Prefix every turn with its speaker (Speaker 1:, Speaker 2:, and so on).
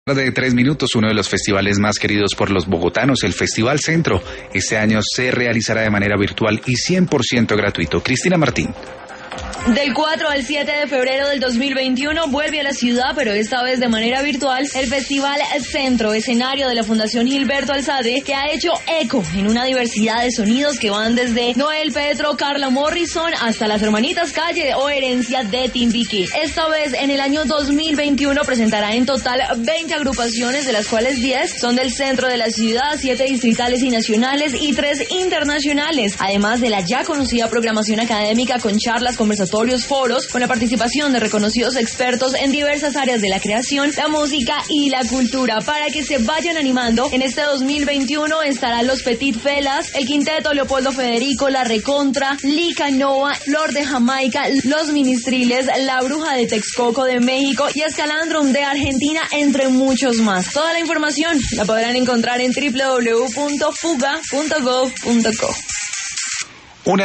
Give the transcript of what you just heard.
Speaker 1: De 3 minutos, uno de los festivales más queridos por los bogotanos, el Festival Centro. Este año se realizará de manera virtual y 100% gratuito. Cristina Martín.
Speaker 2: Del 4 al 7 de febrero del 2021 vuelve a la ciudad, pero esta vez de manera virtual, el Festival Centro, escenario de la Fundación Gilberto Alzate, que ha hecho eco en una diversidad de sonidos que van desde Noel Petro, Carla Morrison, hasta las Hermanitas Calle o Herencia de Timbiquí. Esta vez, en el año 2021, presentará en total 20 agrupaciones, de las cuales 10 son del centro de la ciudad, 7 distritales y nacionales y 3 internacionales, además de la ya conocida programación académica con charlas, conversatorios, foros, con la participación de reconocidos expertos en diversas áreas de la creación, la música y la cultura. Para que se vayan animando, en este 2021 estarán los Petit Felas, el Quinteto Leopoldo Federico, La Recontra, Lica Nova, Flor de Jamaica, Los Ministriles, La Bruja de Texcoco de México y Escalandrum de Argentina, entre muchos más. Toda la información la podrán encontrar en www.fuga.gov.co.